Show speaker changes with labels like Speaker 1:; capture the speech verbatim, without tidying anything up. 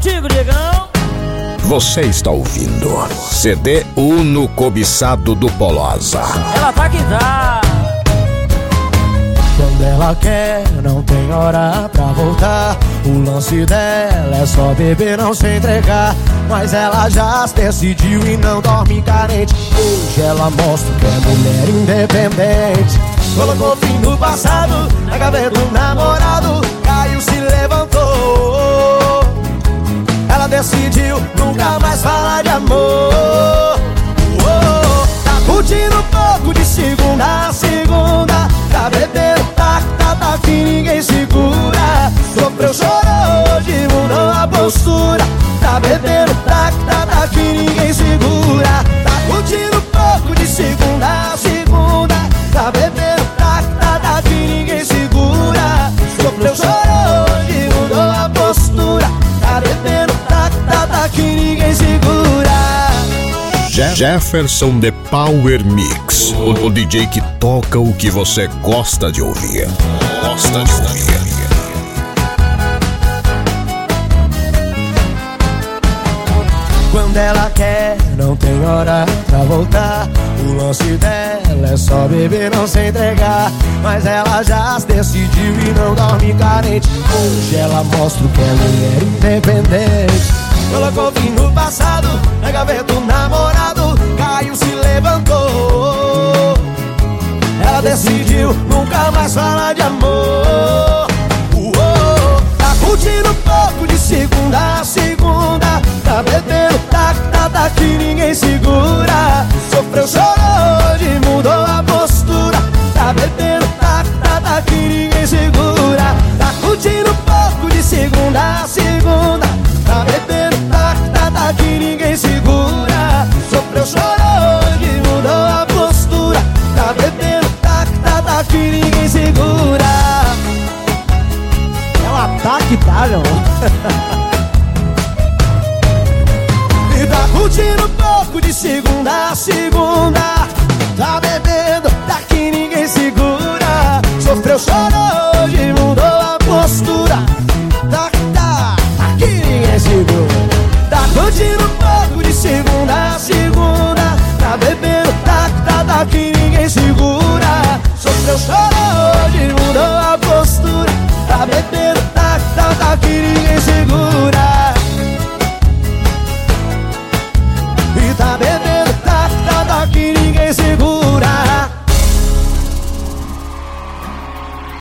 Speaker 1: contigo, Diegão.
Speaker 2: Você está ouvindo C D Uno Cobiçado do Polosa.
Speaker 1: Ela tá que dá.
Speaker 3: Quando ela quer, não tem hora pra voltar. O lance dela é só beber, não se entregar. Mas ela já decidiu e não dorme carente. Hoje ela mostra que é mulher independente. Colocou fim no passado, na gaveta do namorado. Caiu, se levantou. Ela decidiu nunca mais falar de amor. Oh, tá curtindo um pouco de segunda a segunda. Tá bebendo, tá, tá, tá que ninguém segura. Sofreu, chorou, hoje mudou a postura. Tá bebendo, tá, tá, tá que ninguém segura. Tá curtindo um pouco de segunda a segunda. Tá bebendo, tá, tá, tá que ninguém segura. Sofreu, chorou, hoje mudou a postura. Tá bebendo, tá, tá, tá que ninguém segura.
Speaker 2: Jefferson The Power Mix, o, o D J que toca o que você gosta de ouvir. Gosta de ouvir.
Speaker 3: Quando ela quer, não tem hora pra voltar. O lance dela é só beber, não se entregar. Mas ela já decidiu e não dorme carente. Hoje ela mostra que é mulher independente. Colocou fim no passado, na gaveta do namorado. Caiu, se levantou. Ela decidiu nunca mais falar de amor. Uou, tá curtindo um pouco de segunda a segunda. Tá bebendo, tá, tá, tá que ninguém segura. Sofreu, chorou, hoje mudou a postura. Tá bebendo, tá, tá, tá que ninguém segura. Tá curtindo um pouco de segunda a segunda. Tá bebendo, tá, tá, tá que ninguém segura. Sofreu, chorou, hoje mudou a postura. Tá bebendo, tá, tá, tá que ninguém segura. É um ataque, tá, João? E tá curtindo um pouco de segunda a segunda. Tá bebendo, tá que ninguém segura. Sofreu, chorou, hoje mudou a postura. Tá, tá, tá que ninguém segura. Tá curtindo um pouco de segunda a segunda. Tá bebendo, tá, tá, tá que ninguém segura. Sofreu, chorou.